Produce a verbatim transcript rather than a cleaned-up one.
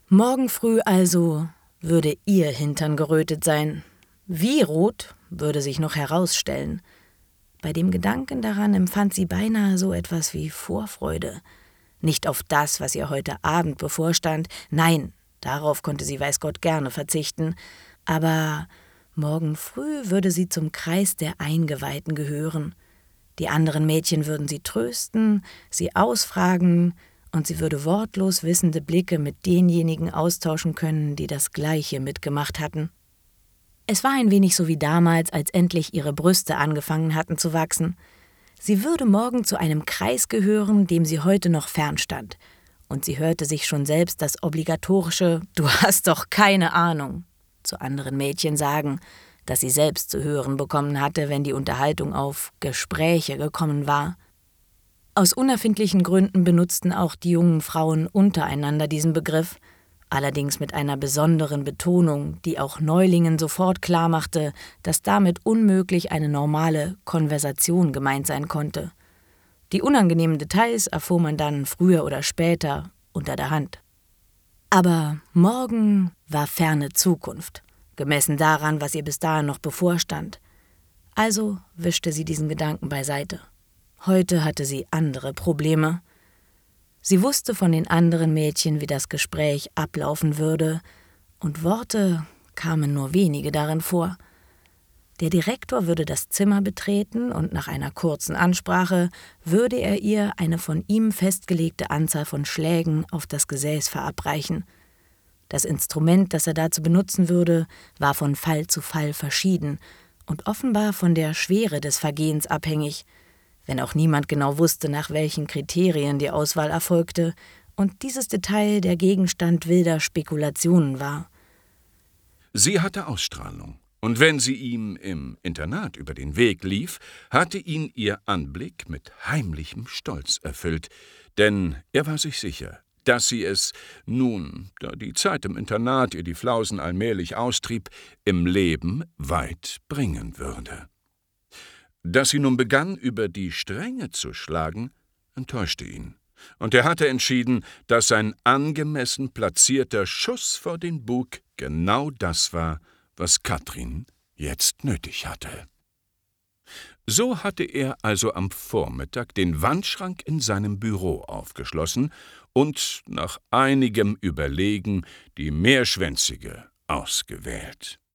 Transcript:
Morgen früh also würde ihr Hintern gerötet sein. Wie rot, würde sich noch herausstellen. Bei dem Gedanken daran empfand sie beinahe so etwas wie Vorfreude. Nicht auf das, was ihr heute Abend bevorstand, nein, darauf konnte sie weiß Gott gerne verzichten, aber morgen früh würde sie zum Kreis der Eingeweihten gehören. Die anderen Mädchen würden sie trösten, sie ausfragen, und sie würde wortlos wissende Blicke mit denjenigen austauschen können, die das Gleiche mitgemacht hatten. Es war ein wenig so wie damals, als endlich ihre Brüste angefangen hatten zu wachsen. Sie würde morgen zu einem Kreis gehören, dem sie heute noch fernstand. Und sie hörte sich schon selbst das obligatorische »Du hast doch keine Ahnung« zu anderen Mädchen sagen, das sie selbst zu hören bekommen hatte, wenn die Unterhaltung auf Gespräche gekommen war. Aus unerfindlichen Gründen benutzten auch die jungen Frauen untereinander diesen Begriff, allerdings mit einer besonderen Betonung, die auch Neulingen sofort klarmachte, dass damit unmöglich eine normale Konversation gemeint sein konnte. Die unangenehmen Details erfuhr man dann früher oder später unter der Hand. Aber morgen war ferne Zukunft, gemessen daran, was ihr bis dahin noch bevorstand. Also wischte sie diesen Gedanken beiseite. Heute hatte sie andere Probleme. Sie wusste von den anderen Mädchen, wie das Gespräch ablaufen würde, und Worte kamen nur wenige darin vor. Der Direktor würde das Zimmer betreten und nach einer kurzen Ansprache würde er ihr eine von ihm festgelegte Anzahl von Schlägen auf das Gesäß verabreichen. Das Instrument, das er dazu benutzen würde, war von Fall zu Fall verschieden und offenbar von der Schwere des Vergehens abhängig, wenn auch niemand genau wusste, nach welchen Kriterien die Auswahl erfolgte und dieses Detail der Gegenstand wilder Spekulationen war. Sie hatte Ausstrahlung, und wenn sie ihm im Internat über den Weg lief, hatte ihn ihr Anblick mit heimlichem Stolz erfüllt, denn er war sich sicher, dass sie es, nun, da die Zeit im Internat ihr die Flausen allmählich austrieb, im Leben weit bringen würde. Dass sie nun begann, über die Stränge zu schlagen, enttäuschte ihn, und er hatte entschieden, dass ein angemessen platzierter Schuss vor den Bug genau das war, was Katrin jetzt nötig hatte. So hatte er also am Vormittag den Wandschrank in seinem Büro aufgeschlossen und nach einigem Überlegen die mehrschwänzige ausgewählt.